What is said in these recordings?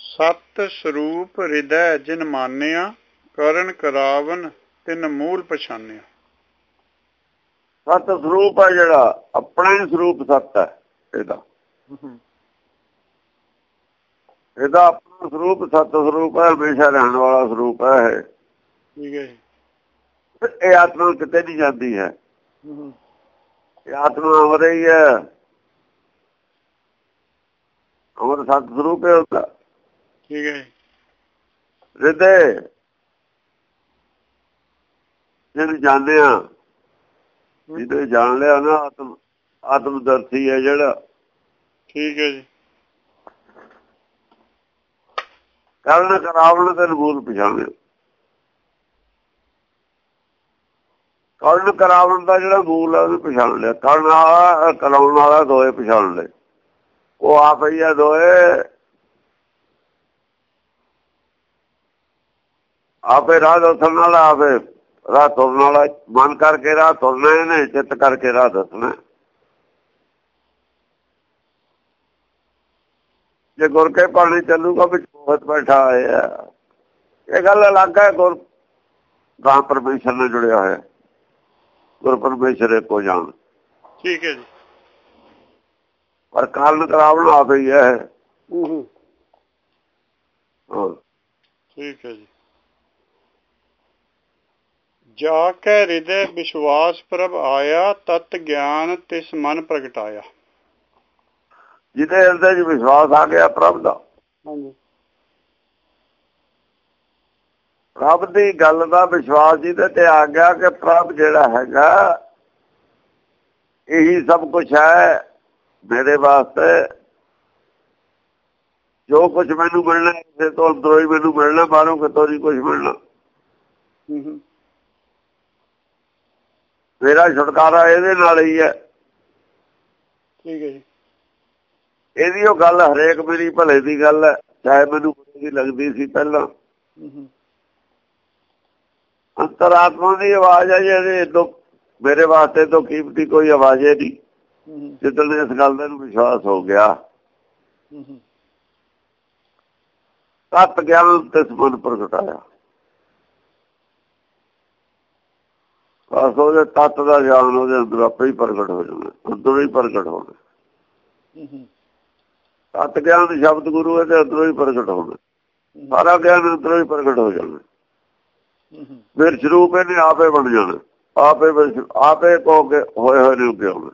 ਸਤ ਸਰੂਪ ਹਿਰਦੈ ਜਿਨ ਮਾਨਿਆ ਕਰਨ ਕਰਾਵਨ ਤਿਨ ਮੂਲ ਪਛਾਨਿਆ। ਸਤ ਸਰੂਪ ਹੈ ਜਿਹੜਾ ਆਪਣਾ ਹੀ ਸਰੂਪ ਸਤ ਹੈ। ਇਹਦਾ ਆਪਣਾ ਸਰੂਪ ਸਤ ਸਰੂਪ ਹੈ, ਹਮੇਸ਼ਾ ਰਹਿਣ ਵਾਲਾ ਸਰੂਪ ਹੈ। ਠੀਕ ਹੈ ਜੀ। ਇਹ ਆਤਮਾ ਕਿਤੇ ਨਹੀਂ ਜਾਂਦੀ ਹੈ। ਇਹ ਆਤਮਾ ਅਮਰ ਹੀ ਹੈ। ਅਮਰ ਸਤ ਸਰੂਪ ਹੈ ਉਹਦਾ। ਠੀਕ ਹੈ। ਹਿਰਦੇ ਜਿਹਨੂੰ ਜਾਣਿਆ, ਜਿਹਨੇ ਜਾਣ ਲਿਆ ਨਾ ਆਤਮਦਰਸ਼ੀ ਹੈ ਜਿਹੜਾ। ਠੀਕ ਹੈ ਜੀ। ਕਰਨ ਕਰਾਵਣ ਤੇ ਮੂਲ ਪਛਾਣਿਆ। ਕਰਨ ਕਰਾਵਣ ਦਾ ਜਿਹੜਾ ਮੂਲ ਹੈ ਉਹਨੂੰ ਪਛਾਣ ਲਿਆ। ਕਰਨ ਵਾਲਾ ਕਰਾਉਣ ਵਾਲਾ ਦੋਏ ਪਛਾਣ ਲਏ। ਉਹ ਆਪ ਹੀ ਆ ਦੋਏ। ਆਪੇ ਰਾਹ ਦੱਸਣ ਵਾਲਾ, ਆਪੇ ਰਾਹ ਤੁਰਨ ਵਾਲਾ। ਮਨ ਕਰਕੇ ਰਾਹ ਤੁਰਨਾ ਇਹਨੇ, ਚਿੱਤ ਕਰਕੇ ਰਾਹ ਦੱਸਣਾ। ਜੇ ਗੁਰ ਕੇ ਪਾਣੀ ਚੱਲੂਗਾ ਵਿੱਚ ਬਹੁਤ ਬੈਠਾ ਹੋਇਆ। ਇਹ ਗੱਲ ਅਲੱਗ ਹੈ। ਗੁਰ ਗਾਂ ਪਰਮੇਸ਼ਰ ਨਾਲ ਜੁੜਿਆ ਹੋਇਆ। ਗੁਰ ਪਰਮੇਸ਼ਰ ਇੱਕੋ ਜਾਣ। ਠੀਕ ਹੈ ਜੀ। ਪਰ ਕਾਰਨ ਕਰਾਵਣ ਆਪ ਹੀ ਹੈ। ਠੀਕ ਹੈ ਜੀ। ਜਾ ਕੇ ਹਿਰਦੈ ਵਿਸ਼ਵਾਸ ਪ੍ਰਭ ਆਇਆ, ਤਤ ਗਿਆਨ ਤਿਸ ਮਨ ਪ੍ਰਗਟਾਇਆ। ਜਿਹਦੇ ਹਿਰਦੇ 'ਚ ਵਿਸ਼ਵਾਸ ਆ ਗਿਆ ਪ੍ਰਭ ਦਾ, ਪ੍ਰਭ ਦੀ ਗੱਲ ਦਾ ਵਿਸ਼ਵਾਸ ਜਿਹਦੇ ਤੇ ਆ ਗਿਆ ਕਿ ਪ੍ਰਭ ਜਿਹੜਾ ਹੈਗਾ ਇਹੀ ਸਭ ਕੁਛ ਹੈ ਮੇਰੇ ਵਾਸਤੇ। ਜੋ ਕੁਛ ਮੈਨੂੰ ਮਿਲਣਾ ਇਸੇ ਤੋਂ ਅੰਦਰੋਂ ਹੀ ਮੈਨੂੰ ਮਿਲਣਾ, ਬਾਹਰੋਂ ਕਿਤੋਂ ਨਹੀਂ ਕੁਛ ਮਿਲਣਾ। ਮੇਰਾ ਛੁਟਕਾਰਾ ਇਹਦੇ ਨਾਲ ਹੀ ਹੈ। ਠੀਕ ਹੈ ਜੀ। ਇਹਦੀ ਉਹ ਗੱਲ ਹਰੇਕ ਮੇਰੀ ਭਲੇ ਦੀ ਗੱਲ ਹੈ, ਚਾਹੇ ਮੈਨੂੰ ਬੁਰੀ ਲੱਗਦੀ ਸੀ ਪਹਿਲਾਂ। ਅੰਤਰਾਤਮਾ ਦੀ ਆਵਾਜ਼ ਹੈ ਜਿਹੜੀ ਮੇਰੇ ਵਾਸਤੇ ਤੋਂ ਕੀਮਤੀ ਕੋਈ ਆਵਾਜ਼ ਹੈ ਨਹੀਂ। ਜਿੱਦਣ ਇਸ ਗੱਲ ਦਾ ਵਿਸ਼ਵਾਸ ਹੋ ਗਿਆ, ਤਤ ਗਿਆਨ ਤਿਸ ਮਨ ਪ੍ਰਗਟਾਇਆ। ਬਸ ਉਹਦੇ ਤੱਤ ਦਾ ਗਿਆਨ ਉਹਦੇ ਅੰਦਰ ਆਪੇ ਹੀ ਪ੍ਰਗਟ ਹੋ ਜਾਣਾ, ਅੰਦਰੋਂ ਹੀ ਪ੍ਰਗਟ ਹੋਣਾ। ਤਤ ਗਿਆਨ ਸ਼ਬਦ ਗੁਰੂ ਇਹਦੇ ਅੰਦਰੋਂ ਹੀ ਪ੍ਰਗਟ ਹੋਣਾ। ਸਾਰਾ ਗਿਆਨ ਅੰਦਰੋਂ ਹੀ ਪ੍ਰਗਟ ਹੋ ਜਾਣਾ। ਫਿਰ ਸਰੂਪ ਇਹਨੇ ਆਪੇ ਬਣ ਜਾਣਾ। ਆਪੇ ਕੋ ਕੇ ਹੋਏ ਹੋਏ ਨੇ ਉੱਗੇ ਹੋਣਾ।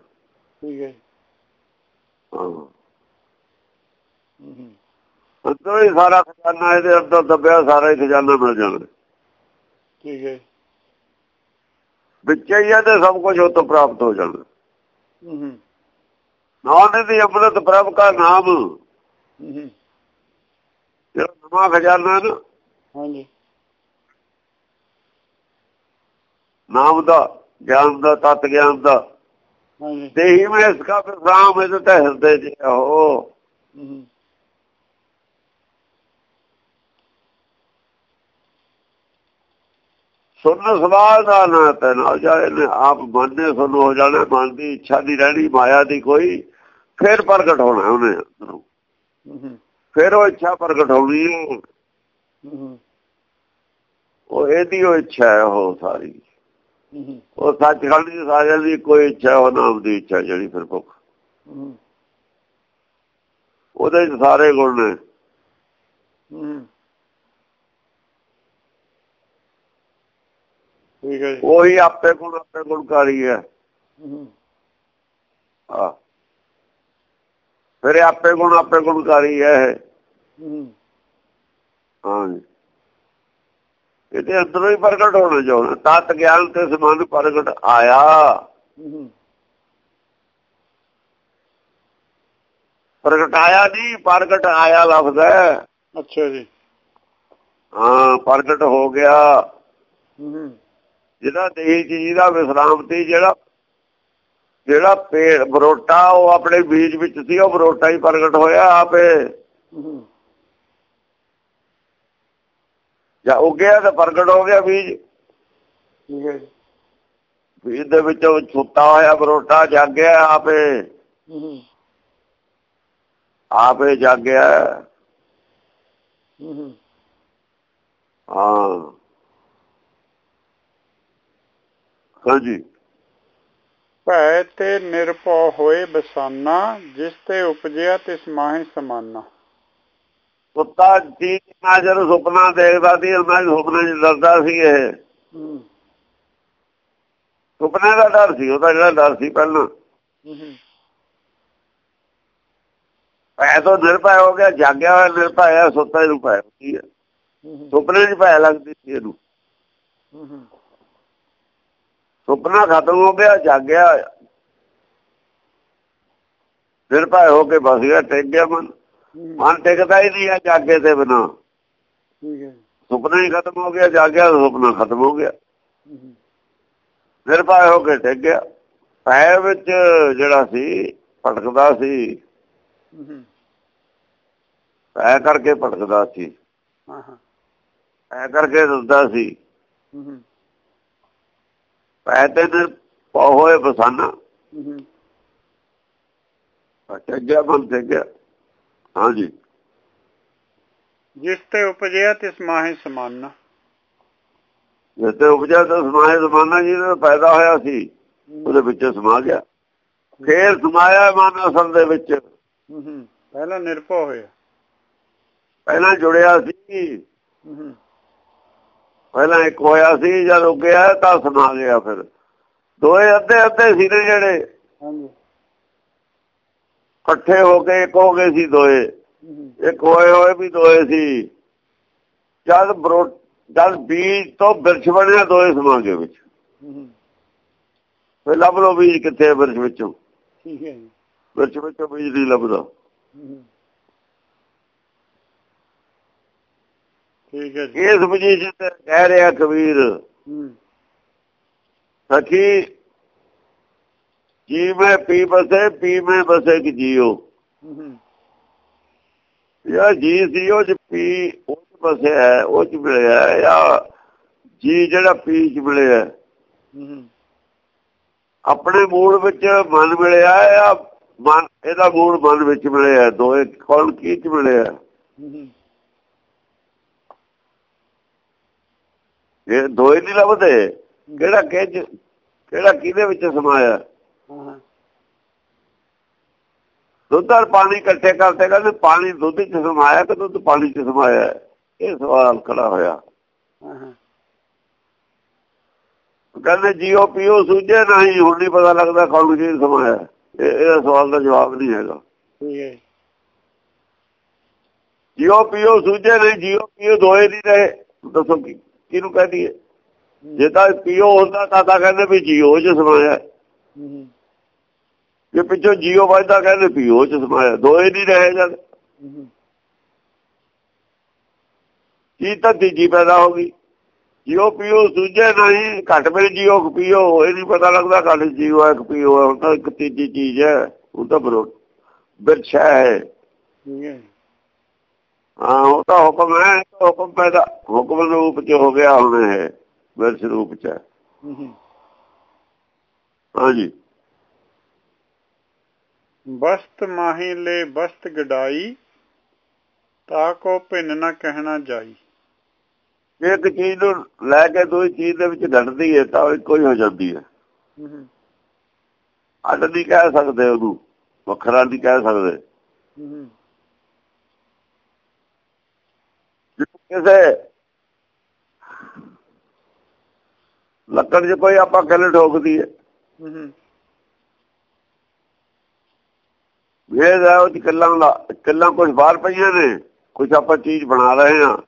ਅੰਦਰੋਂ ਹੀ ਸਾਰਾ ਖਜ਼ਾਨਾ ਇਹਦੇ ਅੰਦਰ ਦੱਬਿਆ, ਸਾਰਾ ਹੀ ਖਜ਼ਾਨਾ ਮਿਲ ਜਾਣਾ। ਠੀਕ ਹੈ। ਵਿੱਚ ਹੀ ਤੇ ਸਭ ਕੁਝ ਉੱਥੋਂ ਪ੍ਰਾਪਤ ਹੋ ਜਾਣਾ। ਨਾਮ ਦੀ ਅੰਮ੍ਰਿਤ ਪ੍ਰਭ ਕਾ ਨਾਮ, ਜਿਹੜਾ ਨਵਾਂ ਖਜ਼ਾਨਾ ਨਾ ਨਾਮ ਦਾ, ਗਿਆਨ ਦਾ, ਤਤ ਗਿਆਨ ਦਾ। ਦੇਹੀ ਮੈਂ ਇਸ ਕਾ ਵਿਸਰਾਮ, ਇਹਦੇ ਤਾਂ ਹਿਰਦੇ ਚ ਉਹ ਸੁਣਨ ਸਵਾਲ ਦਾ ਨਾ ਤੇ ਨਾਲ ਜਾਏ। ਆਪ ਮਨ ਨੇ ਸੁਣ ਹੋ ਜਾਣਾ। ਮਨ ਦੀ ਇੱਛਾ ਨਹੀਂ ਰਹਿਣੀ ਮਾਇਆ ਦੀ ਕੋਈ। ਫਿਰ ਪ੍ਰਗਟ ਹੋਣਾ ਉਹਨੇ ਅੰਦਰੋਂ। ਫਿਰ ਉਹ ਇੱਛਾ ਪ੍ਰਗਟ ਹੋਣੀ ਹੈ। ਉਹ ਇਹਦੀ ਉਹ ਇੱਛਾ ਹੈ। ਉਹ ਸਾਰੀ ਉਹ ਸੱਚਖੰਡ ਦੀ ਸਾਰਿਆਂ ਦੀ ਕੋਈ ਇੱਛਾ, ਉਹ ਨਾਮ ਦੀ ਇੱਛਾ ਜਿਹੜੀ ਫਿਰ ਭੁੱਖ। ਉਹਦੇ ਚ ਸਾਰੇ ਗੁਣ ਨੇ। ਉਹੀ ਆਪੇ ਗੁਣਕਾਰੀ ਹੈ। ਫਿਰ ਆਪੇ ਗੁਣਕਾਰੀ ਹੈ। ਹਾਂਜੀ, ਇਹਦੇ ਅੰਦਰੋਂ ਹੀ ਪ੍ਰਗਟ ਹੋਣਾ ਚਾਹੁੰਦਾ। ਤਤ ਗਿਆਨ ਤੇ ਮਨ ਪ੍ਰਗਟ ਆਇਆ। ਪ੍ਰਗਟਾਇਆ ਨਹੀਂ, ਪ੍ਰਗਟ ਆਇਆ ਲਫ਼ਜ਼ ਹੈ। ਅੱਛਾ ਜੀ। ਹਾਂ, ਪ੍ਰਗਟ ਹੋ ਗਿਆ। ਜਿਹੜਾ ਦੇਹੀ ਚ ਜਿਹਦਾ ਵਿਸਰਾਮ ਸੀ, ਜਿਹੜਾ ਪੇੜ ਬਰੋਟਾ ਉਹ ਆਪਣੇ ਬੀਜ ਵਿੱਚ ਸੀ, ਉਹ ਬਰੋਟਾ ਹੀ ਪ੍ਰਗਟ ਹੋਇਆ ਆਪੇ। ਜਾਂ ਉੱਗਿਆ ਤਾਂ ਪ੍ਰਗਟ ਹੋ ਗਿਆ ਬੀਜ। ਬੀਜ ਦੇ ਵਿੱਚੋਂ ਛੁੱਟਾ ਹੋਇਆ ਬਰੋਟਾ ਜਾਗਿਆ ਆਪੇ ਜਾਗਿਆ। ਹਾਂ ਹਾਂਜੀ। ਭੈ ਤੇ ਨਿਰਭਉ ਹੋਏ ਬਸਾਨਾ, ਜਿਸ ਤੇ ਉਪਜਿਆ ਤਿਸ ਮਾਹਿ ਸਮਾਨਾ। ਕੁੱਤਾ ਜੀ ਨਾ ਜਦੋਂ ਸੁਪਨਾ ਦੇਖਦਾ ਸੀ ਉਹਨਾਂ ਦੇ ਸੁਪਨੇ ਚ ਡਰਦਾ ਸੀ। ਇਹ ਸੁਪਨੇ ਦਾ ਡਰ ਸੀ, ਉਹਦਾ ਜਿਹੜਾ ਡਰ ਸੀ ਪਹਿਲਾਂ। ਭੈ ਤੋਂ ਨਿਰਭੈ ਹੋ ਗਿਆ, ਜਾਗਿਆ ਹੋਇਆ ਨਿਰਭੈ ਆ, ਸੁੱਤੇ ਨੂੰ ਭੈ ਹੁੰਦੀ ਹੈ। ਸੁਪਨੇ ਚ ਭੈ ਲੱਗਦੀ ਸੀ ਇਹਨੂੰ। ਸੁਪਨਾ ਖਤਮ ਹੋ ਗਿਆ, ਜਾਗਿਆ ਨਿਰਭੈ ਹੋ ਕੇ ਬਸ ਗਿਆ, ਟਿਕ ਗਿਆ ਮਨ। ਮਨ ਟਿਕਦਾ ਹੀ ਨਹੀਂ ਹੈ ਜਾਗੇ ਤੇ ਬਿਨਾਂ। ਸੁਪਨਾ ਹੀ ਖਤਮ ਹੋ ਗਿਆ, ਜਾਗਿਆ ਸੁਪਨਾ ਖਤਮ ਹੋ ਗਿਆ, ਨਿਰਭੈ ਹੋ ਕੇ ਟਿਕ ਗਿਆ। ਭੈ ਵਿੱਚ ਜਿਹੜਾ ਸੀ ਭਟਕਦਾ ਸੀ, ਭੈ ਕਰਕੇ ਭਟਕਦਾ ਸੀ, ਭੈ ਕਰਕੇ ਰੁੱਸਦਾ ਸੀ। ਭੈ ਤੇ ਨਿਰਭਉ ਹੋਏ ਬਸਾਨਾ, ਟਿਕ ਮਨ ਟਿਕ ਗਿਆ। ਹਾਂਜੀ। ਜਿਸ ਤੇ ਉਪਜਿਆ ਤਿਸ ਮਾਹਿ ਸਮਾਨਾ। ਜਿਸ ਤੇ ਉਪਜਿਆ ਤਾਂ ਸਮਾਏ ਸਮਾਨਾ, ਜਿਹਦਾ ਪੈਦਾ ਹੋਇਆ ਸੀ ਉਹਦੇ ਵਿੱਚ ਸਮਾ ਗਿਆ। ਫੇਰ ਸਮਾਇਆ ਮਨ ਅਸਲ ਦੇ ਵਿੱਚ। ਪਹਿਲਾਂ ਨਿਰਭਉ ਹੋਇਆ, ਪਹਿਲਾਂ ਜੁੜਿਆ ਸੀ, ਪਹਿਲਾਂ ਇੱਕ ਹੋਇਆ ਸੀ, ਜਦ ਉੱਗਿਆ ਤਾਂ ਸਮਾ ਗਿਆ। ਫਿਰ ਦੋਏ ਅੱਧੇ ਅੱਧੇ ਸੀ ਨੇ ਜਿਹੜੇ, ਇਕੱਠੇ ਹੋ ਕੇ ਇੱਕ ਹੋ ਗਏ ਸੀ ਦੋਏ। ਇੱਕ ਹੋਏ ਵੀ ਦੋਏ ਸੀ। ਜਦ ਬੀਜ ਤੋਂ ਬਿਰਛ ਬਣਿਆ, ਦੋਏ ਸਮਾ ਗਏ ਵਿੱਚ। ਫਿਰ ਲੱਭ ਲੋ ਬੀਜ ਕਿੱਥੇ ਬਿਰਛ ਵਿੱਚੋਂ। ਬਿਰਛ ਵਿੱਚੋਂ ਬੀਜ ਨਹੀਂ ਲੱਭਦਾ। ਇਸ ਪੋਜੀਸ਼ਨ ਤੇ ਕਹਿ ਰਿਹਾ ਕਬੀਰ, ਸਖੀ ਜੀ ਮੈਂ ਪੀ ਬਸੇ, ਪੀ ਮੈਂ ਬਸੇ ਕਿ ਜੀਓ। ਯਾ ਜੀ ਸੀ ਉਹ ਚ ਪੀ ਉਹ ਚ ਬਸਿਆ, ਉਹ ਚ ਮਿਲਿਆ, ਜਾਂ ਜੀ ਜਿਹੜਾ ਪੀ ਚ ਮਿਲਿਆ। ਆਪਣੇ ਮੂਲ ਵਿੱਚ ਮਨ ਮਿਲਿਆ, ਜਾਂ ਮਨ ਇਹਦਾ ਮੂਲ ਮਨ ਵਿੱਚ ਮਿਲਿਆ। ਦੋਏ ਕੌਣ ਕੀ ਚ ਮਿਲਿਆ। ਇਹ ਦੋਏ ਨਹੀਂ ਲੱਭਦੇ। ਕਿਹੜਾ ਕਿਹੜਾ ਕਿਹਦੇ ਵਿੱਚ ਸਮਾਇਆ। ਦੁੱਧ ਔਰ ਪਾਣੀ ਇਕੱਠੇ ਕਰਦੇ, ਕਹਿੰਦੇ ਪਾਣੀ ਦੁੱਧ ਚ ਸਮਾਇਆ ਕਿ ਦੁੱਧ ਪਾਣੀ ਚ ਸਮਾਇਆ। ਇਹ ਸਵਾਲ ਖੜਾ ਹੋਇਆ। ਕਹਿੰਦੇ ਜੀਓ ਪੀਓ ਸੂਝੇ ਨਹੀਂ, ਹੁਣ ਨਹੀਂ ਪਤਾ ਲੱਗਦਾ ਕੌਣ ਚੀਜ਼ ਸਮਾਇਆ। ਇਹਦਾ ਸਵਾਲ ਦਾ ਜਵਾਬ ਨਹੀਂ ਹੈਗਾ। ਜੀਓ ਪੀਓ ਸੂਝੇ ਨਹੀਂ, ਜੀਓ ਪੀਓ ਦੋਏ ਨਹੀਂ ਰਹੇ। ਦੱਸੋ ਕਿਹਨੂੰ ਕਹਿ ਦਈਏ। ਜੇ ਤਾਂ ਪੀਓ ਹੁੰਦਾ ਤਾਂ ਕਹਿੰਦੇ ਵੀ ਜੀਓ ਚ ਸਮਾਇਆ। ਜੇ ਪਿੱਛੋਂ ਜੀਓ ਵੱਜਦਾ ਕਹਿੰਦੇ ਪੀਓ ਚ ਸਮਾਇਆ। ਦੋਏ ਨਹੀਂ ਰਹੇ ਜਦ, ਚੀਜ਼ ਤਾਂ ਤੀਜੀ ਪੈਦਾ ਹੋ ਗਈ। ਜੀਓ ਪੀਓ ਸੂਝੇ ਨਹੀਂ, ਘੱਟ ਵਿੱਚ ਜੀਓ ਪੀਓ। ਇਹ ਨਹੀਂ ਪਤਾ ਲੱਗਦਾ ਘੱਟ ਜੀਓ ਹੈ ਪੀਓ ਹੈ। ਹੁਣ ਤਾਂ ਇੱਕ ਤੀਜੀ ਚੀਜ਼ ਹੈ, ਉਹ ਤਾਂ ਬਿਰਛ ਹੈ। ਹਾਂ ਉਹ ਤਾਂ ਹੁਕਮ ਹੈ, ਹੁਕਮ ਪੈਦਾ ਹੁਕਮ ਰੂਪ ਚ ਹੋ ਗਿਆ। ਹੁਣ ਇਹ ਬਿਰਛ ਰੂਪ ਚ ਹੈ। ਹਾਂਜੀ। ਬਸਤ ਮਾਹੀ ਲੈ ਬਸਤ ਗਡਾਈ, ਤਾ ਕੋ ਭਿੰਨ ਨਾ ਕਹਿਣਾ ਜਾਈ। ਇੱਕ ਚੀਜ਼ ਨੂੰ ਲੈ ਕੇ ਦੂਜੀ ਚੀਜ਼ ਦੇ ਵਿੱਚ ਘਟਦੀ ਹੈ ਤਾਂ ਇੱਕੋ ਹੀ ਹੋ ਜਾਂਦੀ ਹੈ। ਅੱਡ ਨਹੀਂ ਕਹਿ ਸਕਦੇ, ਉਹਨੂੰ ਵੱਖਰਾ ਨਹੀਂ ਕਹਿ ਸਕਦੇ। ਕਿਸੇ ਲੱਕੜ ਚ ਕੋਈ ਆਪਾਂ ਕਿੱਲ ਠੋਕਦੀ ਹੈ, ਵੇਦ ਹੈ ਉਹ ਚ ਕਿੱਲਾਂ ਕੁਛ ਬਾਹਰ ਪਈਆਂ ਨੇ, ਕੁਛ ਆਪਾਂ ਚੀਜ਼ ਬਣਾ ਰਹੇ ਹਾਂ,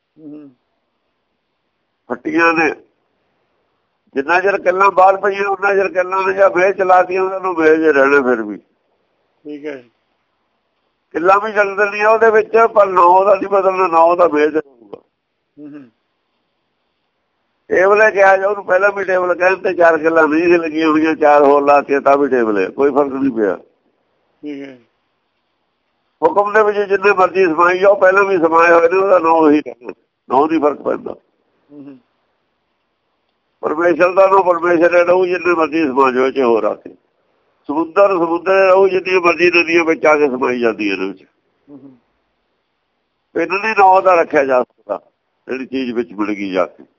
ਫੱਟੀਆਂ ਨੇ। ਜਿੰਨਾ ਚਿਰ ਕਿੱਲਾਂ ਬਾਹਰ ਪਈਆਂ ਉਹਨਾਂ ਚਿਰ ਕਿੱਲਾਂ ਨੇ ਜਾਂ ਵੇਚ ਚਲਾਤੀਆਂ, ਉਹਨਾਂ ਨੂੰ ਵੇਚ ਰਹਿਣਾ। ਫਿਰ ਵੀ ਠੀਕ ਹੈ, ਕਿੱਲਾਂ ਵੀ ਚੱਲ ਦਿੰਦੀਆਂ ਉਹਦੇ ਵਿੱਚ, ਪਰ ਨਾਂ ਉਹਦਾ ਨਹੀਂ ਬਦਲਣਾ, ਨਾਂ ਉਹਦਾ ਵੇਚ ਰਹੂਗਾ। ਟੇਬਲ ਕਿਹਾ ਜਾ ਉਹਨੂੰ, ਪਹਿਲਾਂ ਵੀ ਟੇਬਲ ਕਹਿਣ ਤੇ 4 ਕਿੱਲਾਂ ਨਹੀਂ ਸੀ ਲੱਗੀਆਂ ਹੋਈਆਂ, 4 ਹੋਰ ਲਾਤੀਆਂ ਤਾਂ ਵੀ ਟੇਬਲ ਹੈ, ਕੋਈ ਫਰਕ ਨਹੀਂ ਪਿਆ। ਹੁਕਮ ਦੇ ਵਿੱਚ ਜਿੰਨੇ ਮਰਜ਼ੀ ਸਮਾਈ ਜਾਓ, ਪਹਿਲਾਂ ਵੀ ਸਮਾਏ ਹੋਏ ਨੇ, ਉਹਦਾ ਨਾਂ ਉਹੀ ਰਹਿਣਾ, ਨਾਂ ਦੀ ਫਰਕ ਪੈਂਦਾ। ਪਰਮੇਸ਼ਰ ਦਾ ਨਾਂ ਪਰਮੇਸ਼ਰ ਰਹੂ, ਜਿੰਨੇ ਮਰਜ਼ੀ ਸਮਾ ਜਾਓ ਚ ਹੋਰ ਆ ਕੇ। ਸਮੁੰਦਰ ਰਹੂ, ਜਿੰਨੀਆਂ ਮਰਜ਼ੀ ਨਦੀਆਂ ਵਿੱਚ ਆ ਕੇ ਸਮਾਈ ਜਾਂਦੀਆਂ ਨੇ ਵਿੱਚ। ਪਿੰਨ ਨਹੀਂ ਨਾਂ ਦਾ ਰੱਖਿਆ ਜਾ ਸਕਦਾ ਜਿਹੜੀ ਚੀਜ਼ ਵਿੱਚ ਮਿਲ ਗਈ ਜਾ ਕੇ।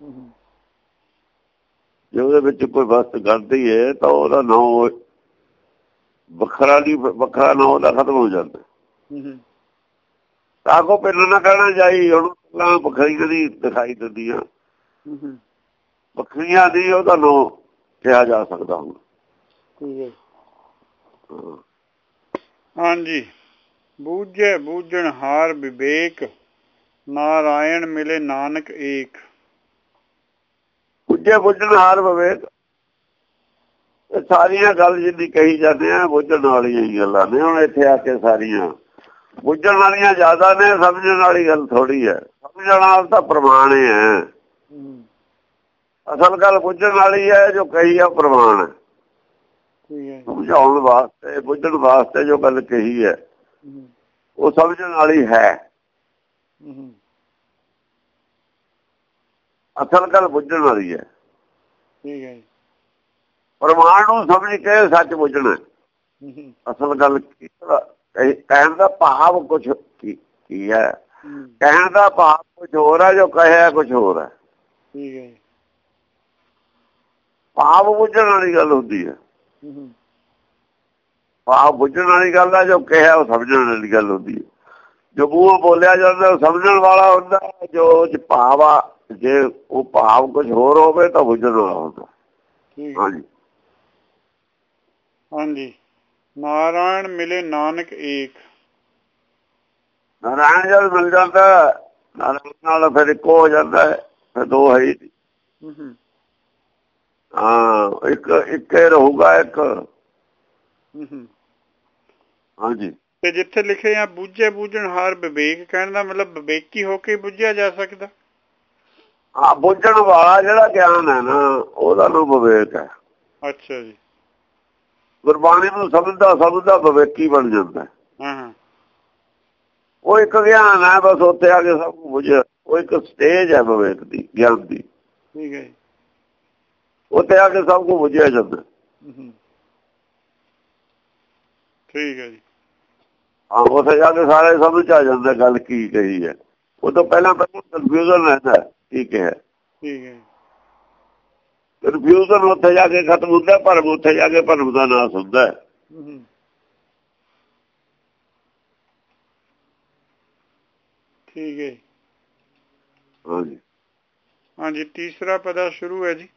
ਜੇ ਉਹਦੇ ਵਿੱਚ ਕੋਈ ਵਸਤ ਗਲਤੀ ਹੈ ਤਾਂ ਉਹਦਾ ਨਾਂ ਵੱਖਰਾ ਨਹੀਂ, ਵੱਖਰਾ ਨਾਂ ਉਹਦਾ ਖਤਮ ਹੋ ਜਾਂਦਾ। ਤਾਂ ਕੋ ਪਿੰਨ ਨਾ ਕਹਿਣਾ ਜਾਈ, ਹੁਣ ਵੱਖਰੀਆਂ ਨਹੀਂ ਦਿਖਾਈ ਦਿੰਦੀਆਂ, ਵੱਖਰੀਆਂ ਦੀ ਉਹਦਾ ਨਾਂ ਕਿਹਾ ਜਾ ਸਕਦਾ ਹੁਣ। ਹਾਂਜੀ। ਬੂਝੇ ਬੂਝਣ ਹਾਰ ਵਿਵੇਕ, ਨਾਰਾਇਣ ਮਿਲੇ ਨਾਨਕ ਏਕ। ਬੁੱਝੇ ਬੁੱਝਣ ਹਾਰ ਵਿਵੇਕ, ਇਹ ਸਾਰੀਆਂ ਗੱਲ ਜਿੰਨੀ ਕਹੀ ਜਾਂਦੇ ਆ ਬੁੱਝਣ ਵਾਲੀਆਂ ਹੀ ਗੱਲਾਂ ਨੇ। ਹੁਣ ਇੱਥੇ ਆ ਕੇ ਸਾਰੀਆਂ ਬੁੱਝਣ ਵਾਲੀਆਂ ਜ਼ਿਆਦਾ ਨੇ, ਸਮਝਣ ਵਾਲੀ ਗੱਲ ਥੋੜੀ ਹੈ। ਸਮਝਣ ਨਾਲ ਤਾਂ ਪ੍ਰਮਾਣ ਹੈ, ਅਸਲ ਗੱਲ ਬੁੱਝਣ ਵਾਲੀ ਹੈ। ਜੋ ਕਹੀ ਆ ਪ੍ਰਮਾਣ ਹੈ, ਸਮਝਾਉਣ ਵਾਸਤੇ ਬੁੱਝਣ ਵਾਸਤੇ ਜੋ ਗੱਲ ਕਹੀ ਹੈ ਉਹ ਸਮਝਣ ਵਾਲੀ ਹੈ। ਅਸਲ ਗੱਲ ਬੁੱਝਣ ਵਾਲੀ ਹੈ। ਪ੍ਰਮਾਣ ਨੂੰ ਸਮਝ ਕੇ ਸੱਚ ਬੁੱਝਣਾ। ਅਸਲ ਗੱਲ ਕਹਿਣ ਦਾ ਭਾਵ ਕੁਛ ਕੀ ਹੈ, ਕਹਿਣ ਦਾ ਭਾਵ ਕੁਛ ਹੋਰ ਹੈ, ਜੋ ਕਹਿਆ ਕੁਛ ਹੋਰ ਹੈ। ਭਾਵ ਬੁੱਝਣ ਵਾਲੀ ਗੱਲ ਹੁੰਦੀ ਹੈ, ਭਾਵ ਬੁੱਝਣ ਵਾਲੀ ਗੱਲ ਹੈ। ਜੋ ਕਿਹਾ ਉਹ ਸਮਝਣ ਵਾਲੀ ਗੱਲ ਹੁੰਦੀ ਹੈ। ਜੋ ਮੂੰਹੋਂ ਬੋਲਿਆ ਜਾਂਦਾ ਉਹ ਸਮਝਣ ਵਾਲਾ ਹੁੰਦਾ, ਜੋ ਭਾਵ ਆ ਜੇ ਉਹ ਭਾਵ ਕੁਝ ਹੋਰ ਹੋਵੇ ਤਾਂ ਬੁੱਝਣ ਵਾਲਾ ਹੁੰਦਾ। ਹਾਂਜੀ ਹਾਂਜੀ। ਨਾਰਾਇਣ ਮਿਲੇ ਨਾਨਕ ਏਕ। ਨਾਰਾਇਣ ਜਦ ਮਿਲ ਜਾਂਦਾ ਨਾਰਾਇਣ ਨਾਲ ਫਿਰ ਇੱਕੋ ਹੋ ਜਾਂਦਾ ਹੈ, ਫਿਰ ਦੋ ਹੈ ਹੀ। ਹਾਂ, ਇੱਕ ਰਹੂਗਾ ਇੱਕ। ਹਾਂਜੀ। ਤੇ ਜਿੱਥੇ ਲਿਖੇ ਆ ਬੂਝੇ ਬੂਝਣ ਹਾਰ ਵਿਵੇਕ, ਕਹਿਣ ਦਾ ਮਤਲਬ ਵਿਵੇਕੀ ਹੋ ਕੇ ਬੁੱਝਿਆ ਜਾ ਸਕਦਾ। ਹਾਂ, ਬੁੱਝਣ ਵਾਲਾ ਜਿਹੜਾ ਗਿਆਨ ਹੈ ਨਾ ਉਹਦਾ ਨਾਮ ਵਿਵੇਕ ਹੈ। ਅੱਛਾ ਜੀ। ਗੁਰਬਾਣੀ ਨੂੰ ਸਮਝਦਾ ਵਿਵੇਕੀ ਬਣ ਜਾਂਦਾ। ਉਹ ਇੱਕ ਗਿਆਨ ਹੈ, ਬਸ ਉੱਥੇ ਆ ਕੇ ਸਭ ਕੁਝ ਬੁਝਿਆ। ਉਹ ਇੱਕ ਸਟੇਜ ਹੈ ਵਿਵੇਕ ਦੀ, ਗਿਆਨ ਦੀ। ਠੀਕ ਹੈ। ਉੱਥੇ ਆ ਕੇ ਸਭ ਕੁਝ ਬੁਝਿਆ ਜਾਂਦਾ। ਠੀਕ ਹੈ ਜੀ। ਹਾਂ, ਉੱਥੇ ਜਾ ਕੇ ਸਾਰੇ ਸਮਝ ਆ ਜਾਂਦਾ ਗੱਲ ਕੀ ਕਹੀ ਹੈ। ਉਹ ਤੋਂ ਪਹਿਲਾਂ ਕਨਫਿਊਜ਼ਨ ਰਹਿੰਦਾ ਕੀ ਕਿਹਾ। ਠੀਕ ਹੈ। ਕਨਫਿਊਜ਼ਨ ਉੱਥੇ ਜਾ ਕੇ ਖਤਮ ਹੁੰਦਾ, ਭਰਮ ਉੱਥੇ ਜਾ ਕੇ ਭਰਮ ਦਾ ਨਾਸ ਹੁੰਦਾ। ਠੀਕ ਹੈ। ਹਾਂਜੀ। ਹਾਂਜੀ। तीसरा पदा शुरू है जी।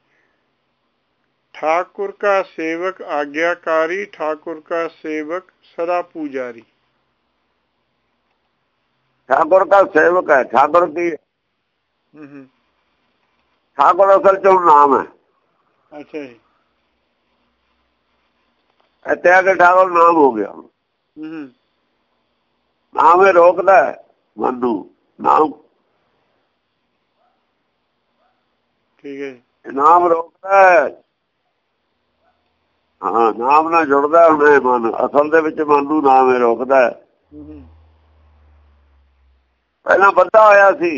ठाकुर का सेवक आज्ञाकारी, ठाकुर का सेवक सदा पुजारी। ठाकुर का सेवक है, ठाकुर की ठाकुर असल चो नाम है। अच्छा जी। इतने आके ठाकुर नाम हो गया। नाम ही रोकता है मनु नाम। ठीक है। नाम रोकता है। हाँ, नाम ਨਾਲ ਜੁੜਦਾ ਹੁਣੇ ਮਨ। ਅਸਲ ਦੇ ਵਿੱਚ ਮਨ ਨੂੰ ਨਾਮ ਹੀ ਰੋਕਦਾ ਹੈ। ਪਹਿਲਾਂ ਬੱਧਾ ਹੋਇਆ ਸੀ।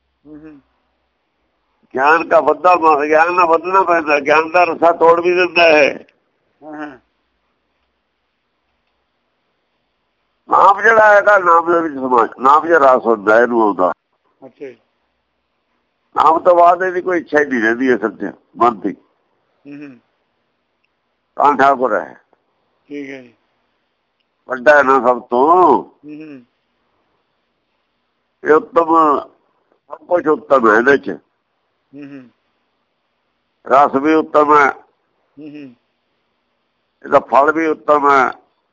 ਗਿਆਨ ਦਾ ਬੱਧਾ, ਗਿਆਨ ਨਾਲ ਬੱਧਣਾ ਪੈਂਦਾ। ਗਿਆਨ ਦਾ ਰਸਾ ਤੋੜ ਵੀ ਦਿੰਦਾ ਹੈ। ਨਾਮ ਜਿਹੜਾ ਹੈਗਾ, ਨਾਮ ਦੇ ਵਿੱਚ ਸਮਾਜ, ਨਾਮ ਜਿਹੜਾ ਰਸ ਹੁੰਦਾ ਇਹਨੂੰ ਆਉਂਦਾ। ਨਾਮ ਤੋਂ ਬਾਅਦ ਇਹਦੀ ਕੋਈ ਇੱਛਾ ਹੀ ਨਹੀਂ ਰਹਿੰਦੀ ਅਸਲ ਚ ਮਨ ਦੀ। ਤਾਂ ਠਾਕੁਰ ਹੈ। ਠੀਕ ਹੈ ਜੀ। ਵੱਡਾ ਹੈ ਨਾ ਸਭ ਤੋਂ। ਇਹ ਉੱਤਮ, ਸਭ ਕੁਛ ਉੱਤਮ ਹੈ ਇਹਦੇ ਚ। ਰਸ ਵੀ ਉੱਤਮ ਹੈ, ਇਹਦਾ ਫਲ ਵੀ ਉੱਤਮ ਹੈ।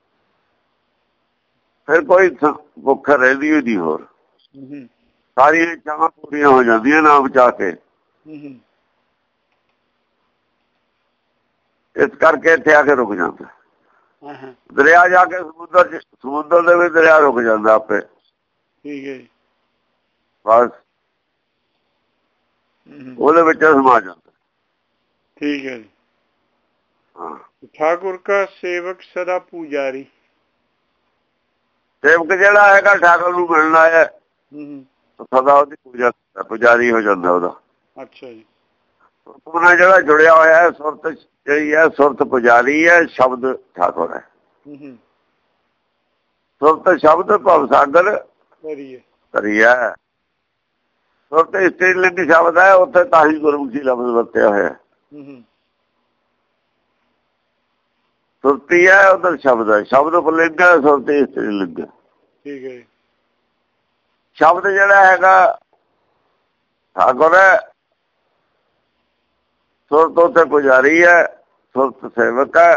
ਫਿਰ ਕੋਈ ਭੁੱਖ ਰਹਿੰਦੀ ਹੋਈ ਨਹੀਂ ਹੋਰ। ਸਾਰੀਆਂ ਇੱਛਾਵਾਂ ਪੂਰੀਆਂ ਹੋ ਜਾਂਦੀਆਂ ਨਾਮ ਬਚਾ ਕੇ। ਇਸ ਕਰਕੇ ਇੱਥੇ ਆ ਕੇ ਰੁਕ ਜਾਂਦਾ। ਦਰਿਆ ਜਾ ਕੇ ਸਮੁੰਦਰ ਦੇ ਵਿੱਚ ਦਰਿਆ ਰੁਕ ਜਾਂਦਾ ਆਪੇ। ਠੀਕ ਹੈ ਜੀ। ਬਸ ਉਹਦੇ ਵਿੱਚ ਸਮਾ ਜਾਂਦਾ। ठीक है जी। हाँ। ठाकुर का सेवक सदा पुजारी। सेवक ਜਿਹੜਾ ਹੈਗਾ ਠਾकुर ਨੂੰ ਮਿਲਣਾ ਹੈ ਸਦਾ ਉਹਦੀ ਪੂਜਾ ਕਰਦਾ, ਪੁਜਾਰੀ ਹੋ ਜਾਂਦਾ ਉਹਦਾ। ਅੱਛਾ ਜੀ। ਉਹਨਾਂ ਜਿਹੜਾ ਜੁੜਿਆ ਹੋਇਆ ਹੈ ਸੁਰਤ ਜਿਹੜੀ ਹੈ, ਸੁਰਤ ਪੁਜਾਰੀ ਹੈ, ਸ਼ਬਦ ਠਾकुर ਹੈ। ਸੁਰਤ ਸ਼ਬਦ ਭਵ ਸਾਗਰ ਧਰਿਆ। ਸੁਰਤ ਇਸਤਰੀ ਲਿੰਗ ਸ਼ਬਦ ਹੈ, ਉੱਥੇ ਤਾਂ ਹੀ ਗੁਰਮੁਖੀ ਲਫ਼ਜ਼ ਵਰਤਿਆ ਹੋਇਆ। ਸੁਰਤੀ ਹੈ ਉਧਰ ਸ਼ਬਦ ਹੈ, ਸ਼ਬਦ ਪੁਲਿੰਗ ਹੈ, ਸੁਰਤੀ ਇਸਤਰੀ ਲਿੰਗ। ਠੀਕ ਹੈ। ਸ਼ਬਦ ਜਿਹੜਾ ਹੈਗਾ ਠਾਕੁਰ ਹੈ, ਸੁਰਤ ਉੱਥੇ ਪੁਜਾਰੀ ਹੈ, ਸੁਰਤ ਸੇਵਕ ਹੈ।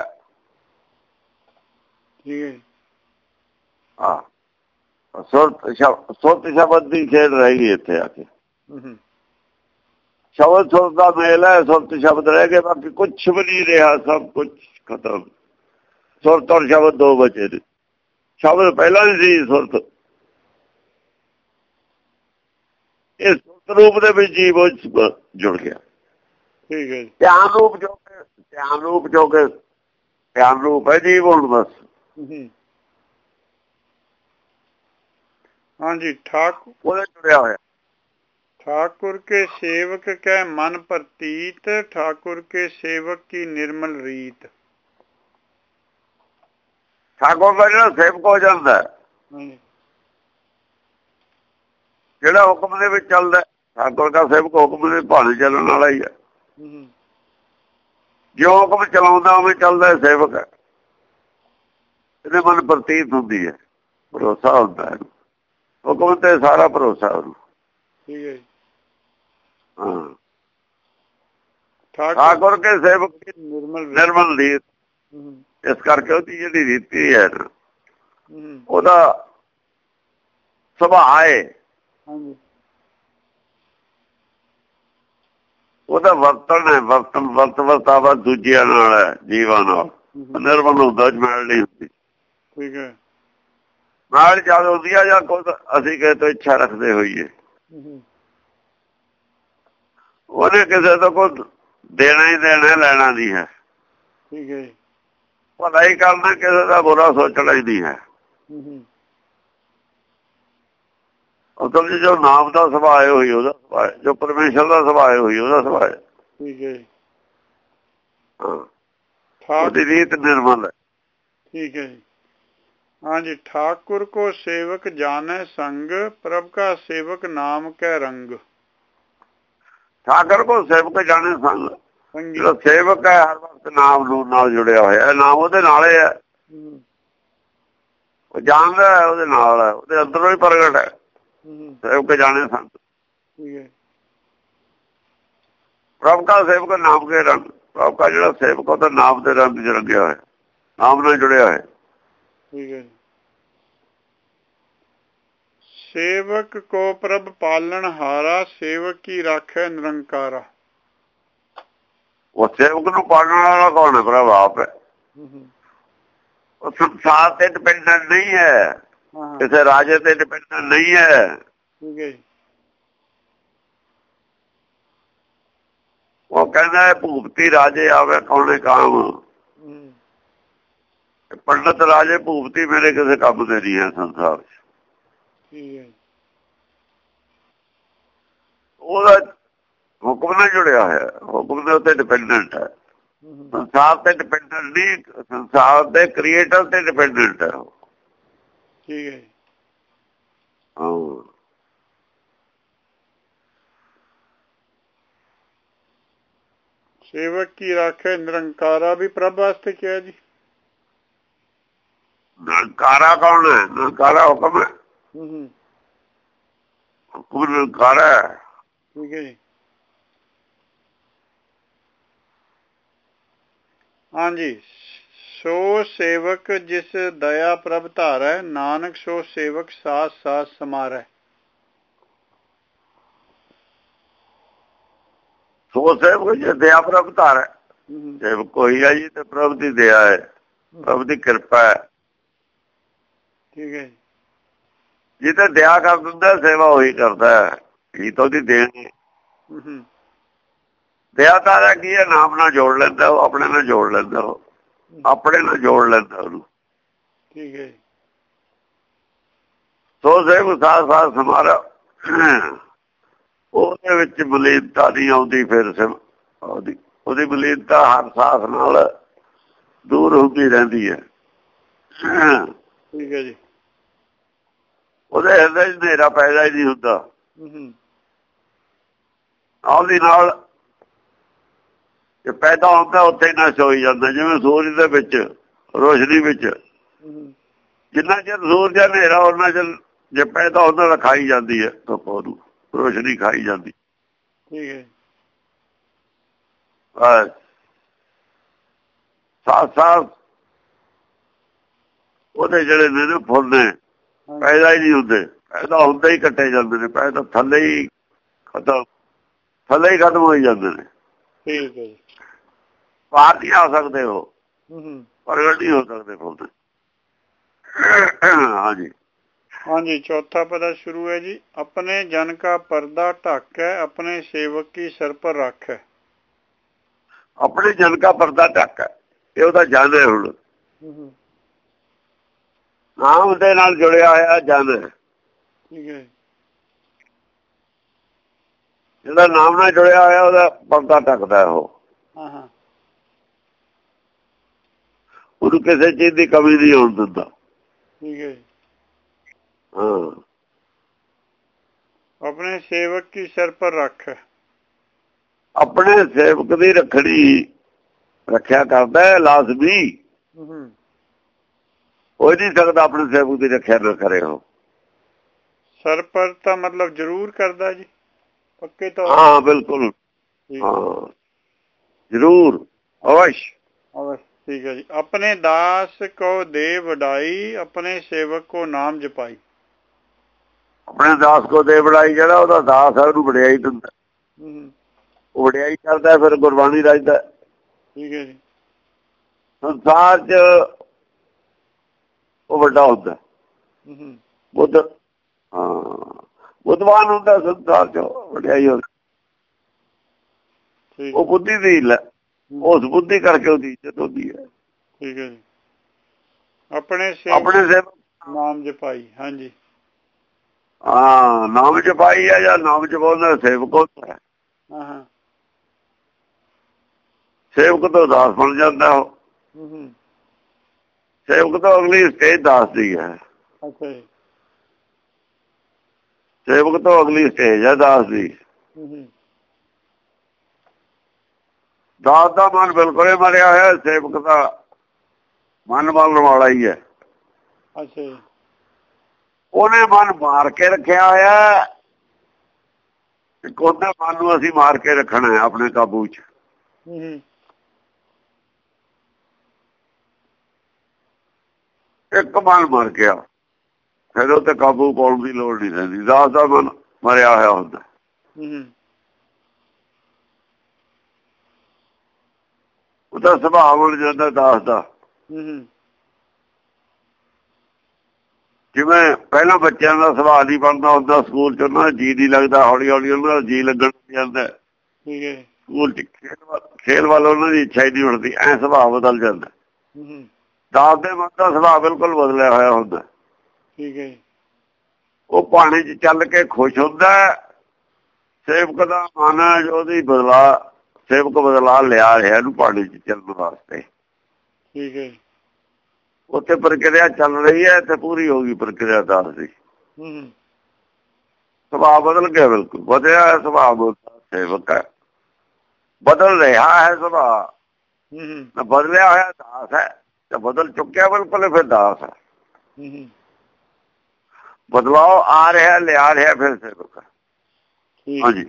ਠੀਕ ਹੈ। ਹਾਂ, ਸੁਰਤ ਸ਼ਬਦ ਦੀ ਖੇਡ ਰਹਿ ਗਈ ਇੱਥੇ ਆ ਕੇ। ਸ਼ਬਦ ਸੁਰਤ ਦਾ ਮੇਲ ਹੈ, ਸੁਰਤ ਸ਼ਬਦ ਰਹਿ ਗਏ, ਬਾਕੀ ਕੁਛ ਵੀ ਨਹੀਂ ਰਿਹਾ, ਸਭ ਕੁਛ ਖਤਮ। ਸੁਰਤ ਔਰ ਸ਼ਬਦ ਦੋ ਬਚੇ ਨੇ। ਸ਼ਬਦ ਪਹਿਲਾਂ ਨਹੀਂ ਸੀ ਸੁਰਤ, ਇਹ ਸੁਰਤ ਰੂਪ ਦੇ ਵਿੱਚ ਜੀਵ ਜੁੜ ਗਿਆ। ਠੀਕ ਹੈ। ਧਿਆਨ ਰੂਪ ਜੋ ਕਿ ਧਿਆਨ ਰੂਪ ਹੈ ਜੀਵ ਹੁਣ ਬਸ। ਹਾਂਜੀ। ਠਾਕੁਰ ਉਹਦੇ ਜੁੜਿਆ ਹੋਇਆ। ठाकुर के सेवक कै मन प्रतीत, ठाकुर के सेवक की निर्मल रीत। ਠਾਕੁਰ ਦਾ ਜਿਹੜਾ ਸੇਵਕ ਹੋ ਜਾਂਦਾ, ਜਿਹੜਾ ਹੁਕਮ ਦੇ ਵਿੱਚ ਚੱਲਦਾ, ਠਾਕੁਰ ਦਾ ਸੇਵਕ ਹੁਕਮ ਦੇ ਭਾਣੇ ਚੱਲਣ ਵਾਲਾ ਹੀ ਹੈ। ਜੋ ਹੁਕਮ ਚਲਾਉਂਦਾ ਉਵੇਂ ਚੱਲਦਾ ਸੇਵਕ ਹੈ। ਇਹਦੇ ਮਨ ਪ੍ਰਤੀਤ ਹੁੰਦੀ ਹੈ, ਭਰੋਸਾ ਹੁੰਦਾ ਹੈ ਹੁਕਮ ਤੇ, ਸਾਰਾ ਭਰੋਸਾ ਉਹਨੂੰ। ਠੀਕ ਹੈ। ਹਾਂ, ਠਾਕੁਰ ਕੇ ਸੇਵਕ ਨਿਰਮਲ ਰੀਤ। ਇਸ ਕਰਕੇ ਉਹਦੀ ਜਿਹੜੀ ਰੀਤੀ ਹੈ ਨਾ, ਉਹਦਾ ਸੁਭਾਅ ਹੈ, ਉਹਦਾ ਵਰਤਣ ਹੈ, ਵਰਤਾਵਾ ਦੂਜਿਆਂ ਨਾਲ ਹੈ, ਜੀਵਾਂ ਨਾਲ। ਨਿਰਮਲ ਹੁੰਦਾ, ਮੈਲ ਨਹੀਂ ਹੁੰਦੀ। ਠੀਕ ਹੈ। ਮੈਲ ਜਦ ਹੁੰਦੀ ਆ ਜਾਂ ਕੁਝ ਅਸੀਂ ਕਿਸੇ ਤੋਂ ਇੱਛਾ ਰੱਖਦੇ ਹੋਈਏ, ਉਹਨੇ ਕਿਸੇ ਤੋਂ ਕੁਝ ਦੇਣਾ ਹੀ ਦੇਣਾ, ਲੈਣਾ ਨਹੀਂ ਹੈ। ਠੀਕ ਹੈ। ਭਲਾ ਹੀ ਕਰਨਾ, ਕਿਸੇ ਦਾ ਬੁਰਾ ਸੋਚਣਾ ਹੀ ਨਹੀਂ ਹੈ। ਅਸਲ ਜੋ ਨਾਮ ਦਾ ਸੁਭਾਅ ਹੋਈ ਉਹਦਾ ਸੁਭਾਅ, ਜੋ ਪਰਮੇਸ਼ਰ ਦਾ ਸੁਭਾਅ ਹੋਈ ਉਹਦਾ ਸੁਭਾਅ। ਠੀਕ ਹੈ। ਹਾਂ, ਉਹਦੀ ਰੀਤ ਨਿਰਮਲ ਹੈ। ठीक है जी। हाँ जी। ठाकुर को सेवक जाने संग, प्रभ का सेवक नाम कै रंग। ਠਾਕੁਰ ਕੋ ਸੇਵਕ ਜਾਣੇ ਸੰਗ, ਜਿਹੜਾ ਸੇਵਕ ਹੈ ਹਰ ਵਕਤ ਨਾਮ ਨੂੰ ਨਾਲ ਜੁੜਿਆ ਹੋਇਆ, ਨਾਮ ਉਹਦੇ ਨਾਲ ਹੈ। ਉਹ ਜਾਣਦਾ ਹੈ, ਉਹਦੇ ਨਾਲ ਹੈ, ਉਹਦੇ ਅੰਦਰੋਂ ਹੀ ਪ੍ਰਗਟ ਹੈ। ਸੇਵਕ ਜਾਣੇ ਸੰਗ, ਪ੍ਰਭ ਕਾ ਸੇਵਕ ਨਾਮ ਕੇ ਰੰਗ। ਪ੍ਰਭ ਕਾ ਜਿਹੜਾ ਸੇਵਕ ਉਹਦਾ ਨਾਮ ਦੇ ਰੰਗ ਚ ਰੰਗਿਆ ਹੋਇਆ, ਨਾਮ ਨਾਲ ਜੁੜਿਆ ਹੋਇਆ। ठीक है। सेवक को प्रभ पालन हारा, सेवक की राखे निरंकारा। ਉਹ ਸੇਵਕ ਨੂੰ ਪਾਲਣ ਵਾਲਾ ਕੌਣ ਹੈ? ਪ੍ਰਭ ਆਪ ਹੈ। ਉਹ ਸੰਸਾਰ ਤੇ ਡਿਪੈਂਡੈਂਟ ਨਹੀਂ ਹੈ, ਕਿਸੇ ਰਾਜੇ ਤੇ ਡਿਪੈਂਡੈਂਟ ਨਹੀਂ ਹੈ। ठीक है। ਉਹ ਕਹਿੰਦਾ ਭੂਪਤੀ ਰਾਜੇ ਆਵੇ ਕੌਣੇ ਕਾਮ, ਪੰਡਤ ਰਾਜੇ ਭੂਪਤੀ ਮੇਰੇ ਕਿਸੇ ਕੰਮ ਦੇ ਨਹੀਂ ਹੈ ਸੰਸਾਰ ਚ। ਉਹਦਾ ਹੁਕਮ ਨਾਲ ਜੁੜਿਆ ਹੋਇਆ, ਹੁਕਮ ਦੇ ਉੱਤੇ ਡਿਪੈਂਡੈਂਟ ਹੈ। ਸੰਸਾਰ ਤੇ ਡਿਪੈਂਡੈਂਟ ਨਹੀਂ, ਸੰਸਾਰ ਦੇ ਕ੍ਰੀਏਟਰ ਤੇ ਡਿਪੈਂਡੈਂਟ ਹੈ। ਠੀਕ ਹੈ। सेवक की राखे निरंकारा भी प्रभ वास्ते क्या है जी? ਨਿਰੰਕਾਰਾ ਕੌਣ ਹੈ? ਨਿਰੰਕਾਰਾ ਹੁਕਮ ਹੈ। ਹੁਕਮ ਨਿਰੰਕਾਰਾ ਹੈ। ठीक है जी। हाँ जी। सो सेवक जिस दया प्रभ धारै, नानक सो सेवक साथ साथ समारै। ਸੋ ਸੇਵਕ ਜੇ ਦਇਆ ਪ੍ਰਭ ਧਾਰ ਹੈ, ਸੇਵਕ ਕੋਈ ਹੈ ਜੀ ਤੇ ਪ੍ਰਭ ਦੀ ਦਇਆ ਹੈ, ਪ੍ਰਭ ਦੀ ਕਿਰਪਾ ਹੈ। ਠੀਕ ਹੈ। ਜਿੱਥੇ ਦਇਆ ਕਰ ਦਿੰਦਾ ਸੇਵਾ ਉਹੀ ਕਰਦਾ ਹੈ, ਇਹ ਤਾਂ ਉਹਦੀ ਦੇਣ ਹੈ। ਦਇਆ ਤਾਰਾ ਕੀ ਹੈ? ਨਾਮ ਨਾਲ ਜੋੜ ਲੈਂਦਾ, ਉਹ ਆਪਣੇ ਨਾਲ ਜੋੜ ਲੈਂਦਾ, ਉਹ ਆਪਣੇ ਨਾਲ ਜੋੜ ਲੈਂਦਾ ਉਹਨੂੰ। ਠੀਕ ਹੈ। ਸੋ ਸੇਵਕ ਸਾਥ ਸਾਥ ਸਮਾਰਾ, ਉਹਦੇ ਵਿੱਚ ਬਲੀਨਤਾ ਨਹੀਂ ਆਉਂਦੀ। ਫਿਰ ਉਹਦੀ ਬਲੀਨਤਾ ਹਰ ਸਾਥ ਨਾਲ ਦੂਰ ਹੁੰਦੀ ਰਹਿੰਦੀ ਹੈ। ਠੀਕ ਹੈ ਜੀ। ਉਹਦੇ ਹਿਰਦੇ 'ਚ ਹਨੇਰਾ ਪੈਦਾ ਹੀ ਨਹੀਂ ਹੁੰਦਾ। ਆਪਦੀ ਨਾਲ ਜੇ ਪੈਦਾ ਹੁੰਦਾ ਉੱਥੇ ਨਸ਼ਟ ਹੋਈ ਜਾਂਦਾ। ਜਿਵੇਂ ਸੂਰਜ ਦੇ ਵਿੱਚ ਰੋਸ਼ਨੀ ਵਿੱਚ ਜਿੰਨਾ ਚਿਰ ਸੂਰਜ ਹਨੇਰਾ ਉਹਨਾਂ ਚਿਰ ਜੇ ਪੈਦਾ ਹੁੰਦਾ ਤਾਂ ਖਾਈ ਜਾਂਦੀ ਹੈ ਧੁੱਪ, ਉਹਨੂੰ ਰੋਸ਼ਨੀ ਖਾਈ ਜਾਂਦੀ। ਠੀਕ ਹੈ। ਸਾਫ਼ ਸਾਫ਼ ਉਹਦੇ ਜਿਹੜੇ ਨੇ ਫੁੱਲ ਨੇ ਪੈਦਾ ਹੀ ਨਹੀਂ ਹੁੰਦੇ। ਪੈਦਾ ਹੁੰਦੇ ਹੀ ਕੱਟੇ ਜਾਂਦੇ ਨੇ। ਪੈਦਾ ਥੱਲੇ ਹੀ ਖਤਮ ਹੋਈ ਜਾਂਦੇ ਨੇ। ਠੀਕ ਹੈ ਜੀ। ਬਾਹਰ ਨਹੀਂ ਆ ਸਕਦੇ ਉਹ, ਪ੍ਰਗਟ ਨਹੀਂ ਹੋ ਸਕਦੇ ਫੁੱਲ। ਹਾਂਜੀ ਹਾਂਜੀ। ਚੌਥਾ ਪਦਾ ਸ਼ੁਰੂ ਹੈ ਜੀ। ਆਪਣੇ ਜਨ ਕਾ ਪਰਦਾ ਢੱਕ ਹੈ, ਆਪਣੇ ਸੇਵਕ ਕੀ ਸਿਰ ਪਰ ਰੱਖ ਹੈ। ਆਪਣੇ ਜਨ ਕਾ ਪਰਦਾ ਢੱਕ ਹੈ, ਇਹ ਉਹਦਾ ਜਨ ਹੈ। ਹੁਣ ਨਾਮ ਦੇ ਨਾਲ ਜੁੜਿਆ ਹੋਇਆ ਜਨ ਹੈ। ਠੀਕ ਹੈ। ਜਿਹੜਾ ਨਾਮ ਨਾਲ ਜੁੜਿਆ ਹੋਇਆ ਉਹਦਾ ਪਰਦਾ ਢੱਕਦਾ ਉਹ। ਉਹਨੂੰ ਕਿਸੇ ਚੀਜ਼ ਦੀ ਕਮੀ ਨਹੀਂ ਹੋਣ ਦਿੰਦਾ। ਠੀਕ ਹੈ। ਹਾਂ। ਆਪਣੇ ਸੇਵਕ ਕੀ ਸਿਰ ਪਰ ਰੱਖ ਹੈ। ਆਪਣੇ ਸੇਵਕ ਦੀ ਰੱਖਿਆ ਕਰਦਾ ਹੈ ਲਾਜ਼ਮੀ। ਕੋਈ ਨਹੀਂ ਸਕਦਾ ਆਪਣੇ ਸੇਵਕ ਦੀ ਰੱਖਿਆ ਨਾ ਕਰੇ ਉਹ। ਸਿਰ ਪਰ ਤਾਂ ਮਤਲਬ ਜ਼ਰੂਰ ਕਰਦਾ ਜੀ, ਪੱਕੇ ਤੌਰ। ਹਾਂ ਬਿਲਕੁਲ, ਹਾਂ ਜ਼ਰੂਰ, ਅਵਸ਼। ਠੀਕ ਹੈ ਜੀ। ਆਪਣੇ ਦਾਸ ਕੋ ਦੇ ਵਡਾਈ, ਆਪਣੇ ਸੇਵਕ ਕੋ ਨਾਮ ਜਪਾਈ। ਆਪਣੇ ਦਾਸ ਕੋ ਦੇ ਵਡਾਈ, ਜਿਹੜਾ ਉਹਦਾ ਦਾਸ ਹੈ ਉਹਨੂੰ ਵਡਿਆਈ ਦਿੰਦਾ। ਉਹ ਵਡਿਆਈ ਕਰਦਾ, ਫਿਰ ਗੁਰਬਾਣੀ ਰਚਦਾ। ਠੀਕ ਹੈ ਜੀ। ਸੰਸਾਰ 'ਚ ਉਹ ਵੱਡਾ ਹੁੰਦਾ ਬੁੱਧ। ਹਾਂ, ਬੁੱਧਵਾਨ ਹੁੰਦਾ ਸੰਸਾਰ 'ਚ, ਵਡਿਆਈ ਹੁੰਦਾ। ਉਹ ਬੁੱਧੀ ਦੀ ਹਿੱਲ ਹੈ, ਉਸ ਬੁੱਧੀ ਕਰਕੇ ਉਹਦੀ ਇੱਜ਼ਤ ਹੁੰਦੀ ਹੈ। ਠੀਕ ਹੈ ਜੀ। ਆਪਣੇ ਸੇਵਕ ਨਾਮ ਜਪਾਈ। ਹਾਂਜੀ ਹਾਂ, ਨਾਮ ਜਪਾਈ ਹੈ ਜਾਂ ਨਾਮ ਜਪਾਉਂਦਾ ਸੇਵਕ ਹੁੰਦਾ ਹੈ। ਸੇਵਕ ਤੋਂ ਦਾਸ ਬਣ ਜਾਂਦਾ ਉਹ। ਸੇਵਕ ਤੋਂ ਅਗਲੀ ਸਟੇਜ ਦਾਸ ਦੀ ਹੈ। ਅੱਛਾ ਜੀ। ਸੇਵਕ ਤੋਂ ਅਗਲੀ ਸਟੇਜ ਹੈ ਦਾਸ ਦੀ। ਦਾਸ ਦਾ ਮਨ ਬਿਲਕੁਲ ਹੀ ਮਰਿਆ ਹੋਇਆ, ਸੇਵਕ ਦਾ ਮਨ ਮਾਰਨ ਵਾਲਾ ਹੀ ਹੈ। ਅੱਛਾ ਜੀ। ਉਹਨੇ ਮਨ ਮਾਰ ਕੇ ਰੱਖਿਆ ਹੋਇਆ। ਇੱਕ ਉਹਦੇ ਮਨ ਨੂੰ ਅਸੀਂ ਮਾਰ ਕੇ ਰੱਖਣਾ ਹੈ ਆਪਣੇ ਕਾਬੂ 'ਚ। ਇੱਕ ਮਨ ਮਰ ਗਿਆ, ਫਿਰ ਉਹ ਤੇ ਕਾਬੂ ਪਾਉਣ ਦੀ ਲੋੜ ਨਹੀਂ ਰਹਿੰਦੀ। ਦਾਸ ਦਾ ਮਨ ਮਰਿਆ ਹੋਇਆ ਹੁੰਦਾ। ਉਹਦਾ ਸੁਭਾਅ ਬਣ ਜਾਂਦਾ ਦਾਸ ਦਾ। ਜਿਵੇਂ ਪਹਿਲਾਂ ਬੱਚਿਆਂ ਦਾ ਸੁਭਾਅ ਨਹੀਂ ਬਣਦਾ ਹੁੰਦਾ, ਸਕੂਲ 'ਚ ਉਹਨਾਂ ਦਾ ਜੀਅ ਨਹੀਂ ਲੱਗਦਾ, ਹੌਲੀ ਹੌਲੀ ਉਹਨਾਂ ਦਾ ਜੀਅ ਲੱਗਣ ਲੱਗ ਜਾਂਦਾ। ਸਕੂਲ 'ਚ ਖੇਲ ਵੱਲ ਉਹਨਾਂ ਦੀ ਇੱਛਾ ਹੀ ਨਹੀਂ ਹੁੰਦੀ, ਐਂ ਸੁਭਾਅ ਬਦਲ ਜਾਂਦਾ। ਦਾਸ ਦੇ ਮਨ ਦਾ ਸੁਭਾਅ ਬਿਲਕੁਲ ਬਦਲਿਆ ਹੋਇਆ ਹੁੰਦਾ। ਠੀਕ ਹੈ। ਉਹ ਪਾਣੀ 'ਚ ਚੱਲ ਕੇ ਖੁਸ਼ ਹੁੰਦਾ। ਸੇਵਕ ਦਾ ਮਨ ਉਹਦੀ ਸੇਵਕ ਬਦਲਾ ਲਿਆ ਰਿਹਾ ਇਹਨੂੰ ਪਾਣੀ 'ਚ ਚੱਲਣ ਵਾਸਤੇ। ਠੀਕ ਹੈ। ਉੱਥੇ ਪ੍ਰਕਿਰਿਆ ਚੱਲ ਰਹੀ ਹੈ ਤੇ ਪੂਰੀ ਹੋ ਗਈ ਪ੍ਰਕਿਰਿਆ ਦਾਸ ਦੀ। ਸੁਭਾਅ ਬਦਲ ਗਿਆ, ਬਿਲਕੁਲ ਬਦਲਿਆ ਹੈ ਸੁਭਾਅ। ਸੇਵਕ ਹੈ, ਬਦਲ ਰਿਹਾ ਹੈ ਸੁਭਾਅ। ਬਦਲਿਆ ਹੋਇਆ ਦਾਸ ਹੈ ਤੇ ਬਦਲ ਚੁੱਕਿਆ ਬਿਲਕੁਲ, ਫਿਰ ਦਾਸ ਹੈ। ਬਦਲਾਓ ਆ ਰਿਹਾ, ਲਿਆ ਰਿਹਾ, ਫਿਰ ਸੇਵਕ। ਹਾਂਜੀ।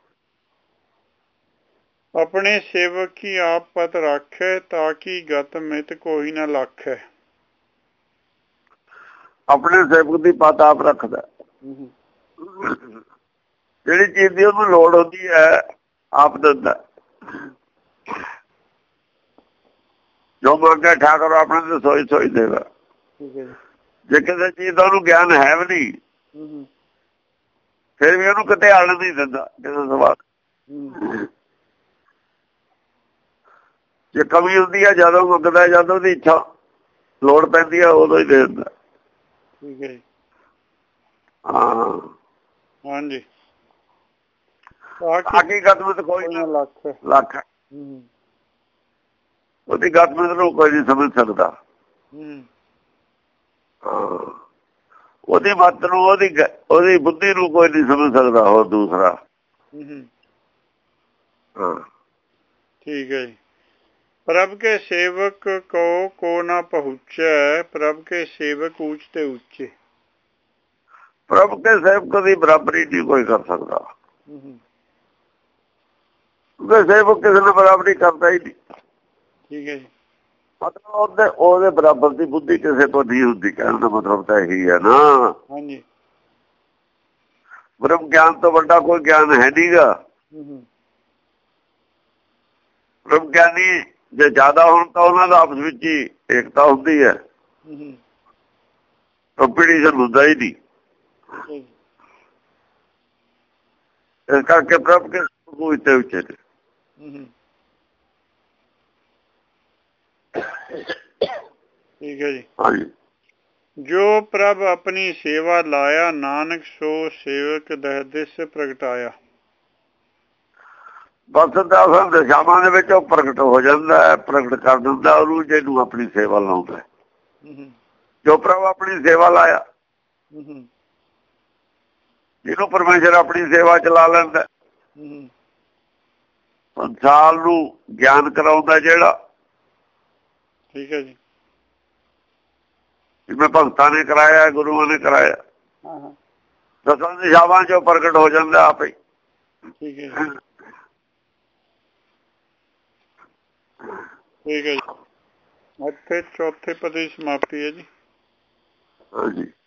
ਆਪਣੇ ਸੇਵਕ ਕੀ ਆਪ ਪਤ ਰੱਖੈ, ਤਾਂ ਕਿ ਗਤ ਮਿਤ ਕੋਈ ਨਾ ਲਖੈ। ਆਪਣੇ ਸੇਵਕ ਦੀ ਪਤ ਆਪ ਰੱਖਦਾ। ਜਿਹੜੀ ਚੀਜ਼ ਦੀ ਉਹਨੂੰ ਲੋੜ ਹੁੰਦੀ ਹੈ ਆਪ ਦਿੰਦਾ। ਜੋ ਮੰਗੇ ਠਾਕੁਰ ਆਪਣੇ ਤੇ ਸੋਈ ਦੇਗਾ। ਜੇ ਕਿਸੇ ਚੀਜ਼ ਦਾ ਉਹਨੂੰ ਗਿਆਨ ਹੈ ਵੀ ਨਹੀਂ, ਫਿਰ ਵੀ ਉਹਨੂੰ ਕਿਤੇ ਆਣ ਨਹੀਂ ਦਿੰਦਾ ਕਿਸੇ ਸਵਾਲ। ਜੇ ਕਮੀ ਹੁੰਦੀ ਹੈ ਜਦੋਂ ਮੰਗਦਾ, ਜਦੋਂ ਉਹਦੀ ਇੱਛਾ ਲੋੜ ਪੈਂਦੀ ਹੈ ਉਦੋਂ ਹੀ ਦੇ ਦਿੰਦਾ। ਠੀਕ ਹੈ। ਹਾਂ। ਹਾਂਜੀ। ਬਾਕੀ ਗਤਮਤ ਕੋਈ ਨਾ ਲੱਖ ਹੈ। ਉਹਦੀ ਗਤਮਤ ਨੂੰ ਕੋਈ ਨਹੀਂ ਸਮਝ ਸਕਦਾ। ਉਹਦੀ ਮੱਤ ਨੂੰ ਉਹਦੀ ਬੁੱਧੀ ਨੂੰ ਕੋਈ ਨਹੀਂ ਸਮਝ ਸਕਦਾ ਹੋਰ ਦੂਸਰਾ। ਹਾਂ ठीक है जी। प्रभ के सेवक को ना पहुँचे, प्रभ के सेवक ऊंचते ऊंचे। ਪ੍ਰਭ ਕੇ ਸੇਵਕ ਦੀ ਬਰਾਬਰੀ ਨਹੀਂ ਕੋਈ ਕਰ ਸਕਦਾ, ਕਿਉਂਕਿ ਸੇਵਕ ਕਿਸੇ ਨਾਲ ਬਰਾਬਰੀ ਕਰਦਾ ਹੀ ਨਹੀਂ। ਠੀਕ ਹੈ ਜੀ। ਮਤਲਬ ਉਹਦੇ ਬਰਾਬਰ ਦੀ ਬੁੱਧੀ ਕਿਸੇ ਤੋਂ ਨਹੀਂ ਹੁੰਦੀ, ਕਹਿਣ ਦਾ ਮਤਲਬ ਤਾਂ ਇਹੀ ਹੈ ਨਾ। ਹਾਂਜੀ। ਬ੍ਰਹਮ ਗਿਆਨ ਤੋਂ ਵੱਡਾ ਕੋਈ ਗਿਆਨ ਹੈ ਨਹੀਂਗਾ। ਬ੍ਰਹਮ ਗਿਆਨੀ ਜੇ ਜ਼ਿਆਦਾ ਹੋਣ ਤਾਂ ਉਹਨਾਂ ਦਾ ਆਪਸ ਵਿੱਚ ਹੀ ਏਕਤਾ ਹੁੰਦੀ ਹੈ, ਕੰਪੀਟੀਸ਼ਨ ਹੁੰਦਾ ਹੀ ਨਹੀਂ। ਇਸ ਕਰਕੇ ਪ੍ਰਭ ਕੇ ਉੱਚੇ ਉੱਚੇ ਨੇ। ठीक है जी। ਹਾਂਜੀ। जो प्रभ अपनी सेवा लाया, नानक सो सेवक दह दिस प्रगटाया। ਬਸ ਦਸਾਂ ਦਿਸ਼ਾਵਾਂ ਦੇ ਵਿੱਚ ਉਹ ਪ੍ਰਗਟ ਹੋ ਜਾਂਦਾ ਹੈ, ਪ੍ਰਗਟ ਕਰ ਦਿੰਦਾ ਉਹਨੂੰ ਜਿਹਨੂੰ ਆਪਣੀ ਸੇਵਾ ਲਾਉਂਦਾ। ਜੋ ਪ੍ਰਭ ਆਪਣੀ ਸੇਵਾ ਲਾਇਆ, ਜਿਹਨੂੰ ਪਰਮੇਸ਼ਰ ਆਪਣੀ ਸੇਵਾ ਚਲਾ ਲੈਂਦਾ, ਸੰਸਾਰ ਨੂੰ ਗਿਆਨ ਕਰਾਉਂਦਾ ਜਿਹੜਾ। ਠੀਕ ਹੈ ਜੀ। ਜਿਵੇਂ ਭਗਤਾਂ ਨੇ ਕਰਾਇਆ, ਗੁਰੂਆਂ ਨੇ ਕਰਾਇਆ, ਦਸਾਂ ਦਿਸ਼ਾਵਾਂ ਚੋਂ ਪ੍ਰਗਟ ਹੋ ਜਾਂਦਾ ਆਪੇ। ਠੀਕ ਹੈ ਜੀ। ਠੀਕ ਹੈ ਜੀ। ਇੱਥੇ ਚੌਥੇ ਪਦ ਦੀ ਸਮਾਪਤੀ ਹੈ ਜੀ। ਹਾਂਜੀ।